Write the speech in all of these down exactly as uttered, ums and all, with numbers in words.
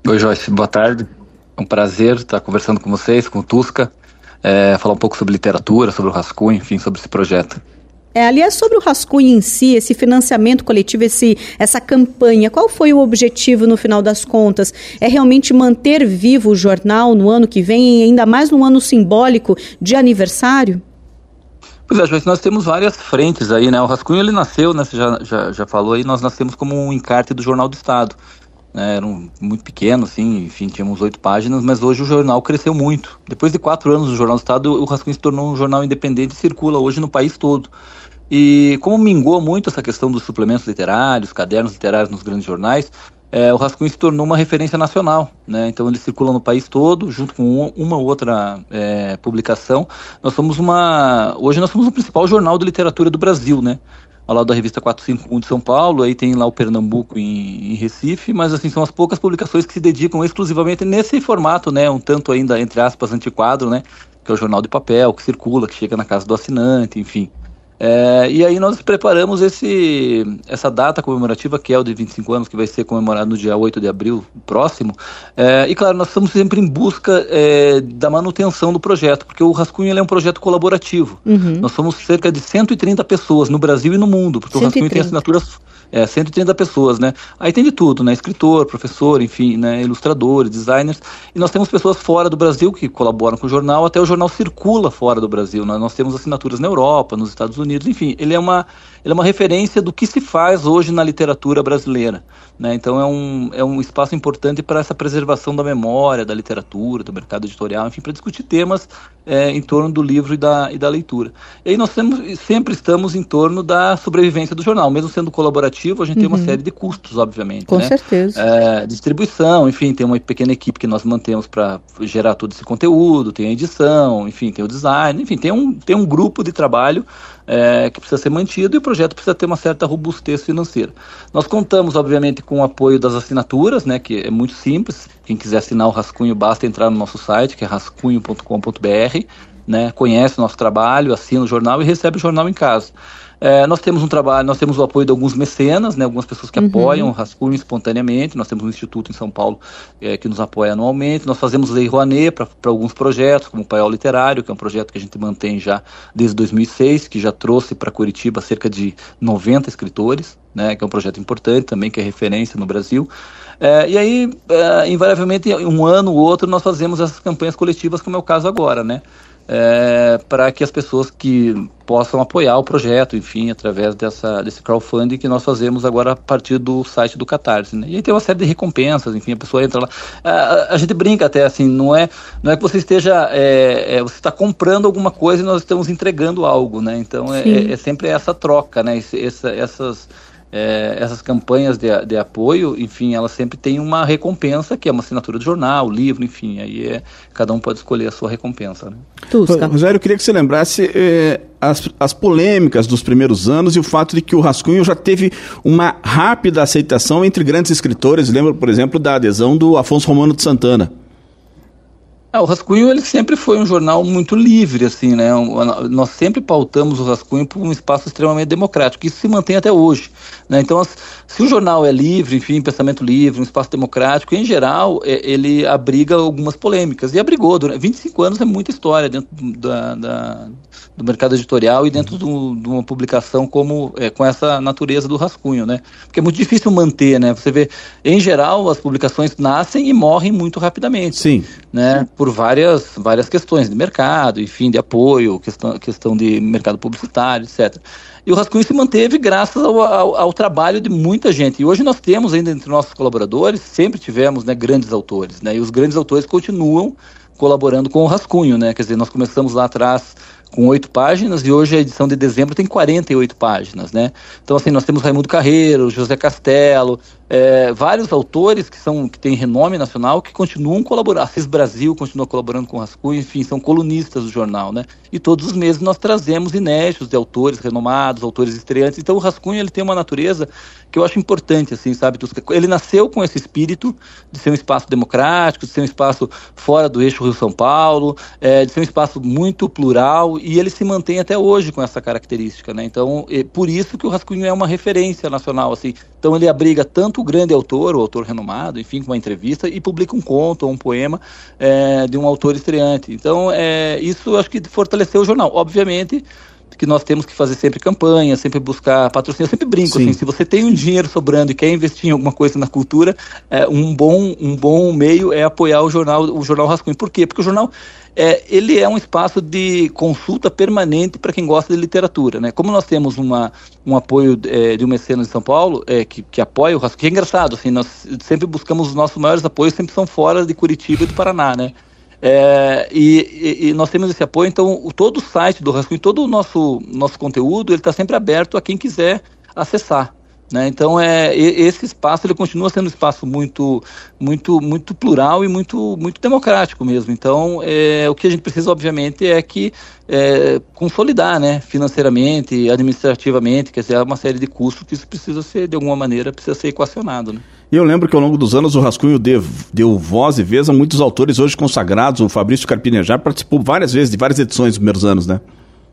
Oi, Joyce, boa tarde. É um prazer estar conversando com vocês, com o Tusca, é, falar um pouco sobre literatura, sobre o Rascunho, enfim, sobre esse projeto. É, aliás, sobre o Rascunho em si, esse financiamento coletivo, esse, essa campanha, qual foi o objetivo no final das contas? É realmente manter vivo o jornal no ano que vem, e ainda mais no ano simbólico de aniversário? Pois é, Joyce, nós temos várias frentes aí, né? O Rascunho, ele nasceu, né, você já, já, já falou aí, nós nascemos como um encarte do Jornal do Estado. Né, era um, muito pequeno, assim, enfim, tínhamos oito páginas, mas hoje o jornal cresceu muito. Depois de quatro anos do Jornal do Estado, o Rascunho se tornou um jornal independente e circula hoje no país todo. E como mingou muito essa questão dos suplementos literários, cadernos literários nos grandes jornais, é, o Rascunho se tornou uma referência nacional, né? Então ele circula no país todo, junto com uma outra é, publicação. Nós somos uma, hoje nós somos o principal jornal de literatura do Brasil, né? Ao lado da revista quatrocentos e cinquenta e um de São Paulo, aí tem lá o Pernambuco em, em Recife, mas assim, são as poucas publicações que se dedicam exclusivamente nesse formato, né? Um tanto ainda, entre aspas, antiquado, né? Que é o jornal de papel, que circula, que chega na casa do assinante, enfim. É, e aí nós preparamos esse, essa data comemorativa, que é o de vinte e cinco anos, que vai ser comemorado no dia oito de abril próximo, é, e claro, nós estamos sempre em busca é, da manutenção do projeto, porque o Rascunho ele é um projeto colaborativo. Uhum. Nós somos cerca de cento e trinta pessoas no Brasil e no mundo, porque cento e trinta. O Rascunho tem assinaturas... É, cento e trinta pessoas, né? Aí tem de tudo, né? Escritor, professor, enfim, né? Ilustradores, designers. E nós temos pessoas fora do Brasil que colaboram com o jornal, até o jornal circula fora do Brasil, né? Nós temos assinaturas na Europa, nos Estados Unidos, enfim, ele é uma, ele é uma referência do que se faz hoje na literatura brasileira, né? Então é um, é um espaço importante para essa preservação da memória, da literatura, do mercado editorial, enfim, para discutir temas é, em torno do livro e da, e da leitura. E aí nós temos, sempre estamos em torno da sobrevivência do jornal, mesmo sendo colaborativo, a gente uhum. tem uma série de custos, obviamente. Com né? certeza. É, distribuição, enfim, tem uma pequena equipe que nós mantemos para gerar todo esse conteúdo, tem a edição, enfim, tem o design, enfim, tem um, tem um grupo de trabalho é, que precisa ser mantido e o projeto precisa ter uma certa robustez financeira. Nós contamos, obviamente, com o apoio das assinaturas, né, que é muito simples. Quem quiser assinar o Rascunho, basta entrar no nosso site, que é rascunho ponto com ponto br, né, conhece o nosso trabalho, assina o jornal e recebe o jornal em casa. É, nós temos um trabalho, nós temos o apoio de alguns mecenas, né, algumas pessoas que uhum. apoiam o Rascunho espontaneamente. Nós temos um instituto em São Paulo é, que nos apoia anualmente. Nós fazemos Lei Rouanet para alguns projetos, como o Paiol Literário, que é um projeto que a gente mantém já desde dois mil e seis, que já trouxe para Curitiba cerca de noventa escritores, né, que é um projeto importante também, que é referência no Brasil. É, e aí, é, invariavelmente, um ano ou outro, nós fazemos essas campanhas coletivas, como é o caso agora, né? É, para que as pessoas que possam apoiar o projeto, enfim, através dessa, desse crowdfunding que nós fazemos agora a partir do site do Catarse, né? E aí tem uma série de recompensas, enfim, a pessoa entra lá, a, a gente brinca até assim, não é, não é que você esteja, é, é, você está comprando alguma coisa e nós estamos entregando algo, né? Então é, é, é sempre essa troca, né? Esse, essa, essas É, essas campanhas de, de apoio, enfim, elas sempre têm uma recompensa, que é uma assinatura do jornal, livro, enfim, aí é, cada um pode escolher a sua recompensa, né? Tusca. Rogério, eu queria que você lembrasse eh, as, as polêmicas dos primeiros anos e o fato de que o Rascunho já teve uma rápida aceitação entre grandes escritores. Lembro, por exemplo, da adesão do Afonso Romano de Santana. Ah, o Rascunho ele sempre foi um jornal muito livre, assim, né? Nós sempre pautamos o Rascunho por um espaço extremamente democrático, isso se mantém até hoje, né? Então, se o jornal é livre, enfim, pensamento livre, um espaço democrático, em geral, ele abriga algumas polêmicas, e abrigou, durante vinte e cinco anos é muita história dentro da, da, do mercado editorial e dentro do, de uma publicação como, é, com essa natureza do Rascunho, né? Porque é muito difícil manter, né? Você vê, em geral, as publicações nascem e morrem muito rapidamente. Sim. Né? Por várias, várias questões de mercado, enfim, de apoio, questão, questão de mercado publicitário, etcétera. E o Rascunho se manteve graças ao, ao, ao trabalho de muita gente. E hoje nós temos ainda entre nossos colaboradores, sempre tivemos, né, grandes autores, né? E os grandes autores continuam colaborando com o Rascunho, né? Quer dizer, nós começamos lá atrás com oito páginas e hoje a edição de dezembro tem quarenta e oito páginas, né? Então, assim, nós temos Raimundo Carreiro, José Castelo, é, vários autores que, são, que têm renome nacional que continuam colaborando. Assis Brasil continua colaborando com o Rascunho, enfim, são colunistas do jornal, né? E todos os meses nós trazemos inéditos de autores renomados, autores estreantes. Então, o Rascunho, ele tem uma natureza que eu acho importante, assim, sabe? Ele nasceu com esse espírito de ser um espaço democrático, de ser um espaço fora do eixo Rio-São Paulo, é, de ser um espaço muito plural e ele se mantém até hoje com essa característica, né? Então, é por isso que o Rascunho é uma referência nacional, assim. Então ele abriga tanto o grande autor, o autor renomado, enfim, com uma entrevista, e publica um conto ou um poema é, de um autor estreante. Então, é, isso eu acho que fortaleceu o jornal. Obviamente que nós temos que fazer sempre campanha, sempre buscar patrocínio. Eu sempre brinco, assim, se você tem um dinheiro sobrando e quer investir em alguma coisa na cultura, é, um, bom, um bom meio é apoiar o jornal, o jornal Rascunho. Por quê? Porque o jornal é, ele é um espaço de consulta permanente para quem gosta de literatura, né? Como nós temos uma, um apoio é, de um mecenas de São Paulo, é, que, que apoia o Rascunho, que é engraçado, assim, nós sempre buscamos os nossos maiores apoios, sempre são fora de Curitiba e do Paraná, né? É, e, e, e nós temos esse apoio, então o, todo o site do Rascunho, todo o nosso, nosso conteúdo, ele está sempre aberto a quem quiser acessar, né? Então é, esse espaço ele continua sendo um espaço muito, muito, muito plural e muito, muito democrático mesmo. Então é, o que a gente precisa obviamente é que é, consolidar, né, financeiramente, administrativamente, quer dizer, há uma série de custos que isso precisa ser, de alguma maneira, precisa ser equacionado, né? E eu lembro que ao longo dos anos o Rascunho deu, deu voz e vez a muitos autores hoje consagrados. O Fabrício Carpinejar participou várias vezes de várias edições nos primeiros anos, né?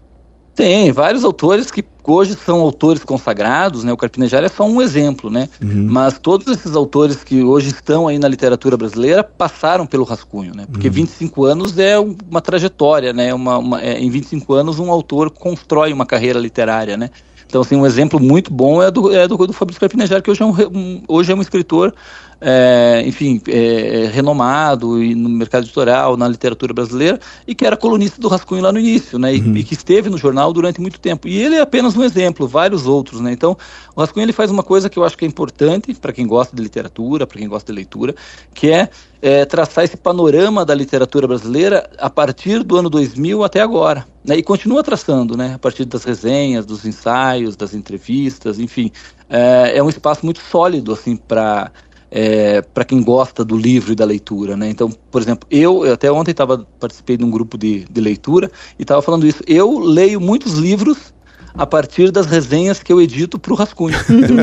Tem vários autores que hoje são autores consagrados, né? O Carpinejar é só um exemplo, né? Uhum. Mas todos esses autores que hoje estão aí na literatura brasileira passaram pelo Rascunho, né? Porque uhum. vinte e cinco anos é uma trajetória, né? Uma, uma, é, em vinte e cinco anos um autor constrói uma carreira literária, né? Então, assim, um exemplo muito bom é do, é do, do Fabrício Carpinejar, que hoje é um, um, hoje é um escritor, é, enfim, é, renomado e no mercado editorial, na literatura brasileira, e que era colunista do Rascunho lá no início, né? E, uhum. e que esteve no jornal durante muito tempo. E ele é apenas um exemplo, vários outros, né? Então, o Rascunho ele faz uma coisa que eu acho que é importante para quem gosta de literatura, para quem gosta de leitura, que é, é traçar esse panorama da literatura brasileira a partir do ano dois mil até agora, né? E continua traçando, né? A partir das resenhas, dos ensaios, das entrevistas, enfim. É, é um espaço muito sólido, assim, para... É, para quem gosta do livro e da leitura, né? Então, por exemplo, eu, eu até ontem tava, participei de um grupo de, de leitura e estava falando isso. Eu leio muitos livros a partir das resenhas que eu edito para o Rascunho.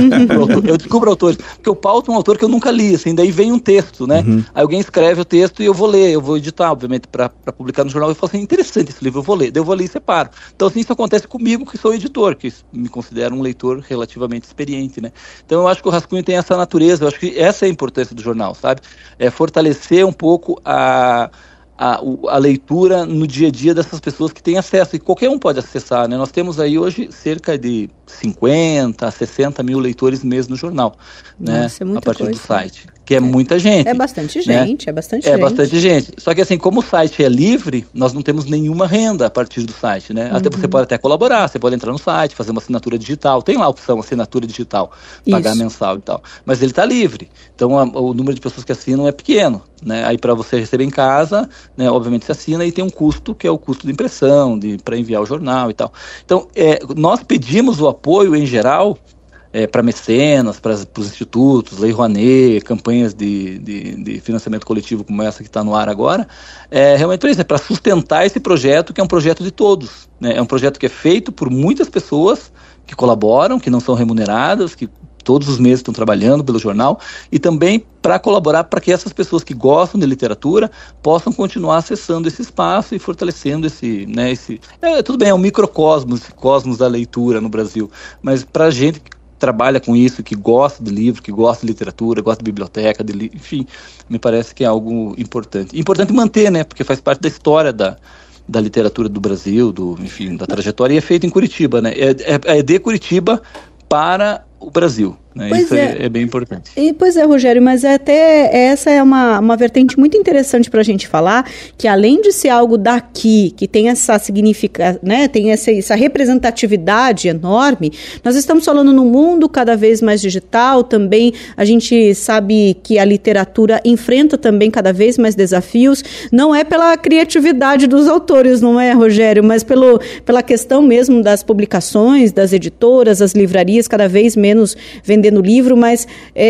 Eu descubro autores, porque eu pauto um autor que eu nunca li, assim, daí vem um texto, né? Uhum. Aí alguém escreve o texto e eu vou ler, eu vou editar, obviamente, para publicar no jornal. Eu falo assim, interessante esse livro, eu vou ler. Daí eu vou ler e separo. Então, assim, isso acontece comigo, que sou editor, que me considero um leitor relativamente experiente, né? Então, eu acho que o Rascunho tem essa natureza, eu acho que essa é a importância do jornal, sabe? É fortalecer um pouco a... A, a leitura no dia a dia dessas pessoas que têm acesso, e qualquer um pode acessar, né? Nós temos aí hoje cerca de cinquenta, sessenta mil leitores mês no jornal, né? Nossa, é muita a partir coisa. Do site, que é, é muita gente. É bastante gente, né? é bastante é gente. É bastante gente. Só que assim, como o site é livre, nós não temos nenhuma renda a partir do site, né? Uhum. Até você pode até colaborar, você pode entrar no site, fazer uma assinatura digital, tem lá a opção assinatura digital, pagar Isso. mensal e tal, mas ele está livre, então a, o número de pessoas que assinam é pequeno, né? Aí para você receber em casa, né, obviamente você assina e tem um custo que é o custo de impressão, de, para enviar o jornal e tal. Então, é, nós pedimos o apoio em geral é, para mecenas, para os institutos, Lei Rouanet, campanhas de, de, de financiamento coletivo como essa que está no ar agora, é, realmente é para sustentar esse projeto, que é um projeto de todos, né? É um projeto que é feito por muitas pessoas que colaboram, que não são remuneradas, que todos os meses estão trabalhando pelo jornal, e também para colaborar para que essas pessoas que gostam de literatura possam continuar acessando esse espaço e fortalecendo esse, né, esse, é, tudo bem, é um microcosmos, esse cosmos da leitura no Brasil, mas para a gente que trabalha com isso, que gosta de livro, que gosta de literatura, gosta de biblioteca, de li... enfim, me parece que é algo importante. Importante manter, né, porque faz parte da história da da literatura do Brasil, do, enfim, da trajetória, e é feito em Curitiba, né, é, é, é de Curitiba para o Brasil, né? Isso é. É, é bem importante. E, pois é, Rogério, mas até essa é uma, uma vertente muito interessante para a gente falar, que além de ser algo daqui, que tem essa significa, né, tem essa, essa representatividade enorme, nós estamos falando num mundo cada vez mais digital, também a gente sabe que a literatura enfrenta também cada vez mais desafios, não é pela criatividade dos autores, não é, Rogério, mas pelo, pela questão mesmo das publicações, das editoras, as livrarias cada vez menos vendendo livro, mas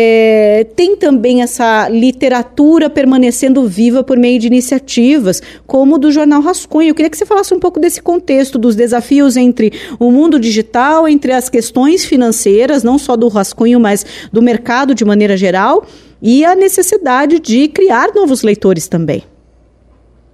é, tem também essa literatura permanecendo viva por meio de iniciativas, como do Jornal Rascunho. Eu queria que você falasse um pouco desse contexto, dos desafios entre o mundo digital, entre as questões financeiras, não só do Rascunho, mas do mercado de maneira geral, e a necessidade de criar novos leitores também.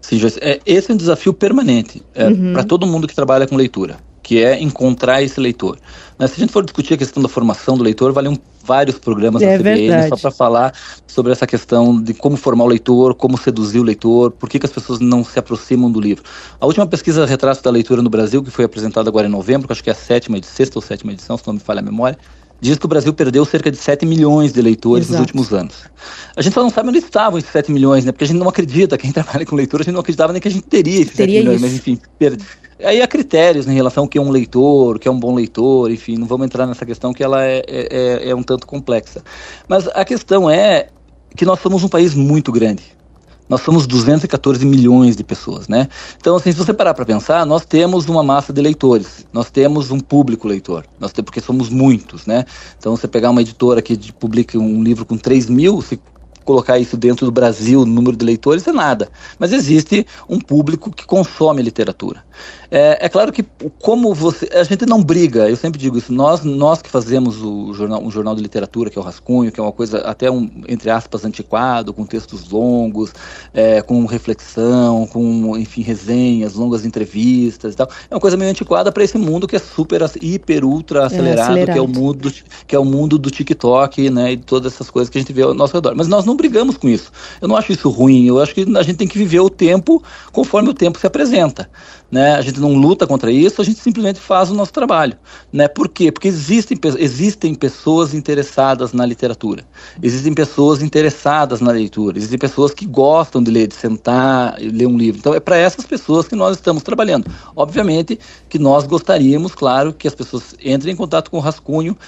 Sim, Joyce, é, esse é um desafio permanente é, uhum. para todo mundo que trabalha com leitura, que é encontrar esse leitor. Mas se a gente for discutir a questão da formação do leitor, valem vários programas é da C B N só para falar sobre essa questão de como formar o leitor, como seduzir o leitor, por que, que as pessoas não se aproximam do livro. A última pesquisa Retrato da Leitura no Brasil, que foi apresentada agora em novembro, que acho que é a sétima, sexta ou sétima edição, se não me falha a memória, diz que o Brasil perdeu cerca de sete milhões de leitores Exato. Nos últimos anos. A gente só não sabe onde estavam esses sete milhões, né? Porque a gente não acredita, quem trabalha com leitura, a gente não acreditava nem que a gente teria esses teria sete milhões, isso. mas enfim, perde. Aí há critérios em relação ao que é um leitor, o que é um bom leitor, enfim, não vamos entrar nessa questão que ela é, é, é um tanto complexa. Mas a questão é que nós somos um país muito grande. Nós somos duzentos e quatorze milhões de pessoas, né? Então, assim, se você parar para pensar, nós temos uma massa de leitores, nós temos um público leitor, nós temos, porque somos muitos, né? Então, você pegar uma editora que publica um livro com três mil, se colocar isso dentro do Brasil, o número de leitores é nada. Mas existe um público que consome literatura. É, é claro que como você... A gente não briga, eu sempre digo isso, nós, nós que fazemos o jornal, um jornal de literatura, que é o Rascunho, que é uma coisa até, um, entre aspas, antiquado, com textos longos, é, com reflexão, com, enfim, resenhas, longas entrevistas e tal. É uma coisa meio antiquada para esse mundo que é super, hiper, ultra acelerado, é, acelerado. Que, é o mundo do, que é o mundo do TikTok, né, e todas essas coisas que a gente vê ao nosso redor. Mas nós não brigamos com isso. Eu não acho isso ruim, eu acho que a gente tem que viver o tempo conforme o tempo se apresenta, né? A gente não luta contra isso, a gente simplesmente faz o nosso trabalho, né? Por quê? Porque existem, existem pessoas interessadas na literatura, existem pessoas interessadas na leitura, existem pessoas que gostam de ler, de sentar e ler um livro. Então é para essas pessoas que nós estamos trabalhando. Obviamente que nós gostaríamos, claro, que as pessoas entrem em contato com o Rascunho,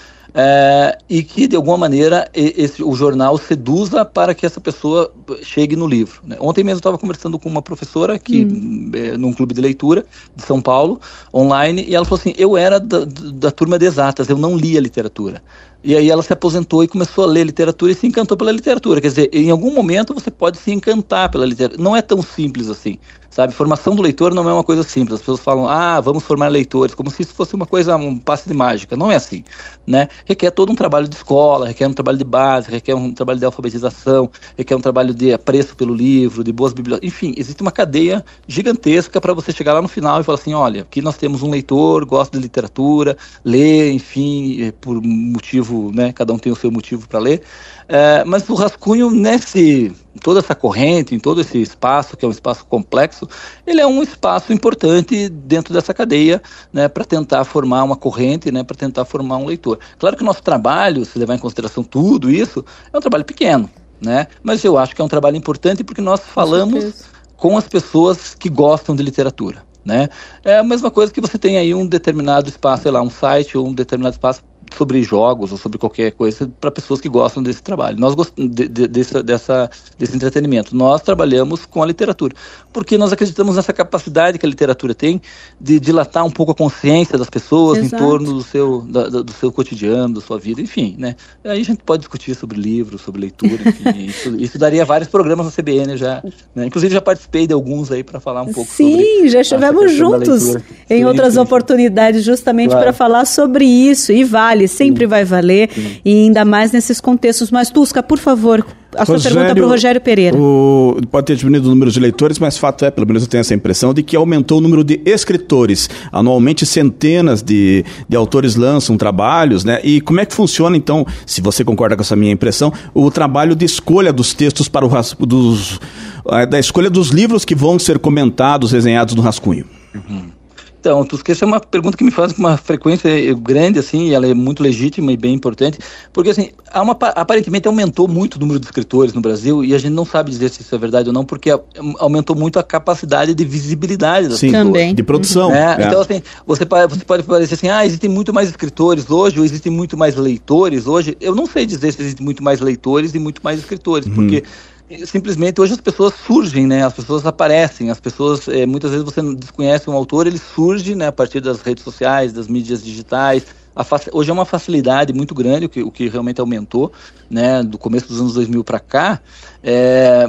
É, e que de alguma maneira esse, o jornal seduza para que essa pessoa chegue no livro, né? Ontem mesmo eu estava conversando com uma professora que, hum. é, num clube de leitura de São Paulo, online, e ela falou assim, eu era da, da turma de exatas, eu não lia literatura. E aí ela se aposentou e começou a ler literatura e se encantou pela literatura. Quer dizer, em algum momento você pode se encantar pela literatura. Não é tão simples assim, sabe? Formação do leitor não é uma coisa simples. As pessoas falam, ah, vamos formar leitores, como se isso fosse uma coisa, um passe de mágica. Não é assim, né? Requer todo um trabalho de escola, requer um trabalho de base, requer um trabalho de alfabetização, requer um trabalho de apreço pelo livro, de boas bibliotecas. Enfim, existe uma cadeia gigantesca para você chegar lá no final e falar assim, olha, aqui nós temos um leitor, gosta de literatura, lê, enfim, por motivo, né, cada um tem o seu motivo para ler, é, mas o Rascunho, nesse, toda essa corrente, em todo esse espaço, que é um espaço complexo, ele é um espaço importante dentro dessa cadeia, né, para tentar formar uma corrente, né, para tentar formar um leitor. Claro que o nosso trabalho, se levar em consideração tudo isso, é um trabalho pequeno, né, mas eu acho que é um trabalho importante porque nós falamos com as pessoas que gostam de literatura, né. É a mesma coisa que você tem aí um determinado espaço, sei lá, um site ou um determinado espaço sobre jogos ou sobre qualquer coisa para pessoas que gostam desse trabalho. Nós gostamos de, de, desse, dessa, desse entretenimento. Nós trabalhamos com a literatura, porque nós acreditamos nessa capacidade que a literatura tem de dilatar um pouco a consciência das pessoas Exato. Em torno do seu, da, do seu cotidiano, da sua vida, enfim, né? Aí a gente pode discutir sobre livros, sobre leitura, enfim, isso, isso daria vários programas na C B N já, né? Inclusive já participei de alguns aí para falar um pouco sim, sobre... Sim, já estivemos juntos em sim, outras sim, oportunidades justamente claro. Para falar sobre isso, e vale, sempre sim. vai valer, sim. e ainda mais nesses contextos. Mas, Tusca, por favor, a sua Rogério, pergunta para o Rogério Pereira. O, pode ter diminuído o número de leitores, mas fato é, pelo menos eu tenho essa impressão, de que aumentou o número de escritores. Anualmente, centenas de, de autores lançam trabalhos, né? E como é que funciona, então, se você concorda com essa minha impressão, o trabalho de escolha dos textos para o dos, da escolha dos livros que vão ser comentados, resenhados no Rascunho? Uhum. Então, Tusca, essa é uma pergunta que me fazem com uma frequência grande, assim, e ela é muito legítima e bem importante, porque, assim, há uma, aparentemente aumentou muito o número de escritores no Brasil, e a gente não sabe dizer se isso é verdade ou não, porque aumentou muito a capacidade de visibilidade das Sim, pessoas. Também. De produção. É, é. Então, assim, você, você pode parecer assim, ah, existem muito mais escritores hoje, ou existem muito mais leitores hoje. Eu não sei dizer se existem muito mais leitores e muito mais escritores, uhum. porque... simplesmente hoje as pessoas surgem, né? As pessoas aparecem, as pessoas, é, muitas vezes você desconhece um autor, ele surge, né, a partir das redes sociais, das mídias digitais. A fac... Hoje é uma facilidade muito grande, o que, o que realmente aumentou, né, do começo dos anos dois mil para cá. É,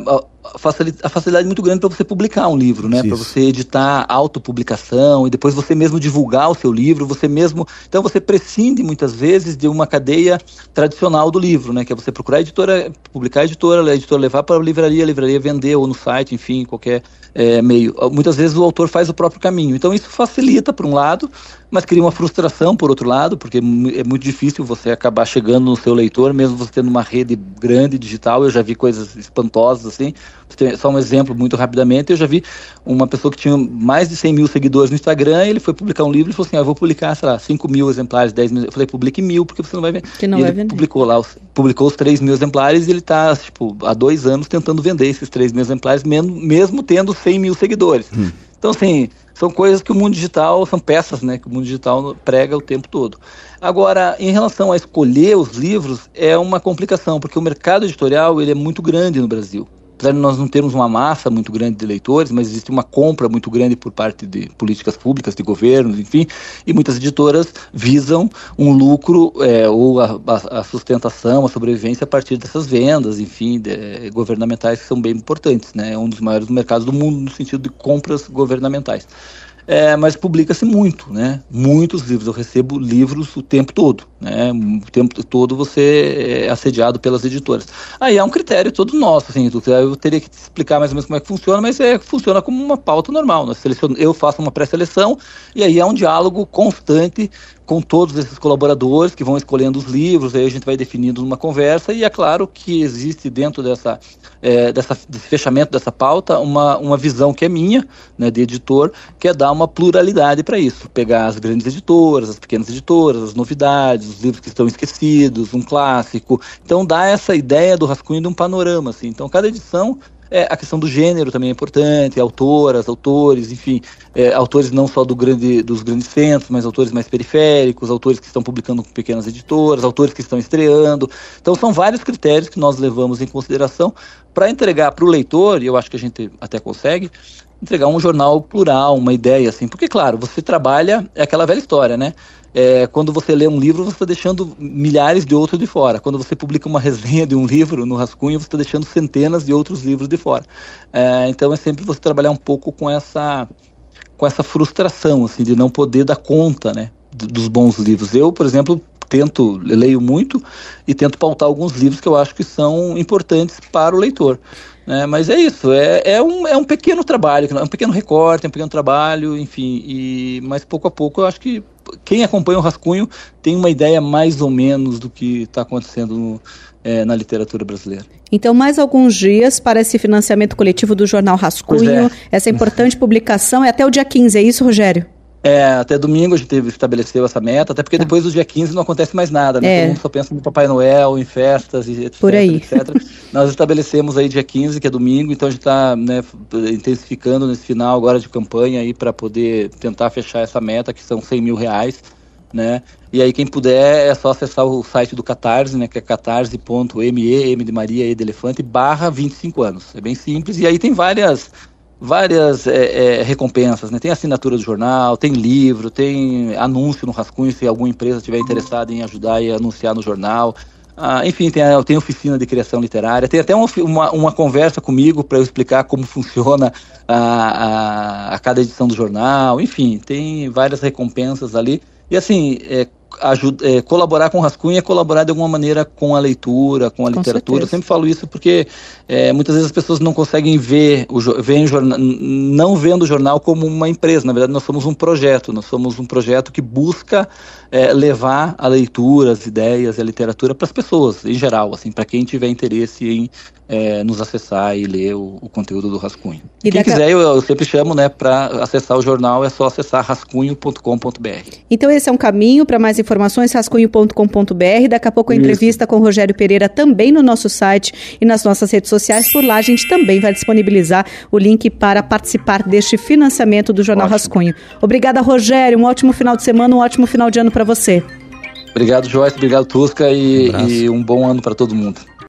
facilidade, a facilidade muito grande para você publicar um livro, né? Para você editar autopublicação e depois você mesmo divulgar o seu livro, você mesmo... Então você prescinde muitas vezes de uma cadeia tradicional do livro, né? Que é você procurar a editora, publicar a editora, a editora levar para a livraria, a livraria vender ou no site, enfim, qualquer é, meio. Muitas vezes o autor faz o próprio caminho. Então isso facilita por um lado, mas cria uma frustração por outro lado, porque é muito difícil você acabar chegando no seu leitor, mesmo você tendo uma rede grande digital. Eu já vi coisas espantosas assim. Só um exemplo muito rapidamente, eu já vi uma pessoa que tinha mais de cem mil seguidores no Instagram, e ele foi publicar um livro e falou assim, ah, eu vou publicar, sei lá, cinco mil exemplares, dez mil. Eu falei, publique mil, porque você não vai vender. Que não e vai ele vender. Publicou lá, os, publicou os três mil exemplares, e ele está, tipo, há dois anos tentando vender esses três mil exemplares, mesmo, mesmo tendo cem mil seguidores. Hum. Então, assim, são coisas que o mundo digital, são peças, né, que o mundo digital prega o tempo todo. Agora, em relação a escolher os livros, é uma complicação, porque o mercado editorial, ele é muito grande no Brasil. Apesar de nós não termos uma massa muito grande de leitores, mas existe uma compra muito grande por parte de políticas públicas, de governos, enfim, e muitas editoras visam um lucro é, ou a, a sustentação, a sobrevivência a partir dessas vendas, enfim, de, governamentais, que são bem importantes, né? É um dos maiores mercados do mundo no sentido de compras governamentais. É, mas publica-se muito, né? Muitos livros, eu recebo livros o tempo todo, né? O tempo todo você é assediado pelas editoras. Aí é um critério todo nosso, assim, eu teria que te explicar mais ou menos como é que funciona, mas é, funciona como uma pauta normal. Nós selecion... Eu faço uma pré-seleção e aí é um diálogo constante com todos esses colaboradores que vão escolhendo os livros, aí a gente vai definindo uma conversa, e é claro que existe dentro dessa, é, dessa, desse fechamento dessa pauta uma, uma visão que é minha, né, de editor, que é dar uma pluralidade para isso, pegar as grandes editoras, as pequenas editoras, as novidades, os livros que estão esquecidos, um clássico, então dá essa ideia do rascunho de um panorama, assim. Então cada edição... É, a questão do gênero também é importante, autoras, autores, enfim, é, autores não só do grande, dos grandes centros, mas autores mais periféricos, autores que estão publicando com pequenas editoras, autores que estão estreando. Então são vários critérios que nós levamos em consideração para entregar para o leitor, e eu acho que a gente até consegue, entregar um jornal plural, uma ideia, assim, porque claro, você trabalha, é aquela velha história, né? É, quando você lê um livro, você está deixando milhares de outros de fora. Quando você publica uma resenha de um livro no rascunho, você está deixando centenas de outros livros de fora. É, então é sempre você trabalhar um pouco com essa, com essa frustração, assim, de não poder dar conta, né, dos bons livros. Eu, por exemplo, tento, leio muito e tento pautar alguns livros que eu acho que são importantes para o leitor. É, mas é isso, é, é, um, é um pequeno trabalho, é um pequeno recorte, é um pequeno trabalho, enfim, e, mas pouco a pouco eu acho que quem acompanha o rascunho tem uma ideia mais ou menos do que está acontecendo no, é, na literatura brasileira. Então, mais alguns dias para esse financiamento coletivo do Jornal Rascunho, é. essa importante publicação, é até o dia quinze, é isso, Rogério? É, até domingo a gente estabeleceu essa meta, até porque tá. Depois do dia quinze não acontece mais nada, né? É. Todo mundo só pensa no Papai Noel, em festas e etc. Por aí. etcétera. Nós estabelecemos aí dia quinze, que é domingo, então a gente está, né, intensificando nesse final agora de campanha aí para poder tentar fechar essa meta, que são cem mil reais, né? E aí quem puder é só acessar o site do Catarse, né, que é catarse ponto me, M de Maria, E de Elefante, barra vinte e cinco anos. É bem simples, e aí tem várias... várias é, é, recompensas, né? Tem assinatura do jornal, tem livro, tem anúncio no rascunho, se alguma empresa estiver interessada em ajudar e anunciar no jornal. Ah, enfim, tem, tem oficina de criação literária, tem até uma, uma, uma conversa comigo para eu explicar como funciona a, a, a cada edição do jornal. Enfim, tem várias recompensas ali. E assim, é, ajuda, é, colaborar com o rascunho é colaborar de alguma maneira com a leitura, com a com literatura. Certeza. Eu sempre falo isso porque é, muitas vezes as pessoas não conseguem ver, o, veem o jornal, não vendo o jornal como uma empresa. Na verdade, nós somos um projeto, nós somos um projeto que busca é, levar a leitura, as ideias e a literatura para as pessoas, em geral, assim, para quem tiver interesse em é, nos acessar e ler o, o conteúdo do rascunho. E quem quiser, a... eu, eu sempre chamo, né, para acessar o jornal, é só acessar rascunho ponto com ponto b r. Então esse é um caminho. Para mais informações, rascunho ponto com ponto b r. Daqui a pouco a entrevista com o Rogério Pereira também no nosso site e nas nossas redes sociais. Por lá a gente também vai disponibilizar o link para participar deste financiamento do Jornal Ótimo. Rascunho. Obrigada, Rogério. Um ótimo final de semana, um ótimo final de ano para você. Obrigado, Joyce. Obrigado, Tusca. E um, e um bom ano para todo mundo.